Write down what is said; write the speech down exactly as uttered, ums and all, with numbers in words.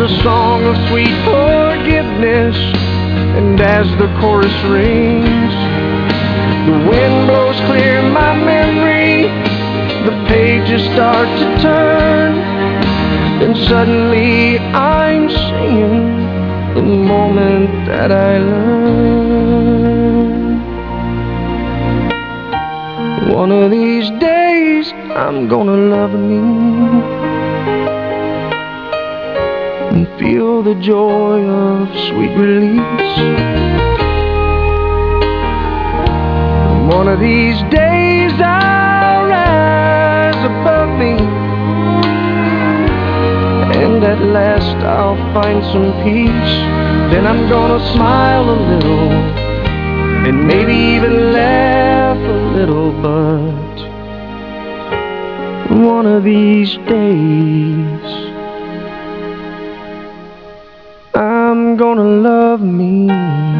a song of sweet forgiveness, and as the chorus rings, the wind blows clear my memory, the pages start to turn, and suddenly I'm singing the moment that I learned. One of these days I'm gonna love me and feel the joy of sweet release. One of these days I'll rise above me, and at last I'll find some peace. Then I'm gonna smile a little, and maybe even laugh a little, but one of these days I'm gonna love me.